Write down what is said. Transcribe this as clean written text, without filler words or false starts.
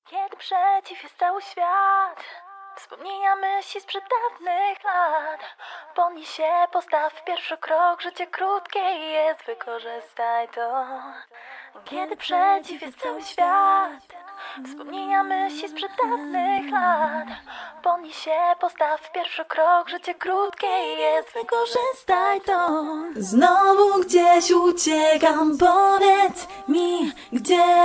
Kiedy przeciw jest cały świat, wspomnienia myśli sprzed dawnych lat. Podnieś się, postaw pierwszy krok, życie krótkie jest, wykorzystaj to. Kiedy przeciw jest cały świat, wspomnienia myśli sprzed dawnych lat. Podnieś się, postaw pierwszy krok, życie krótkie jest, wykorzystaj to. Znowu gdzieś uciekam, powiedz mi, gdzie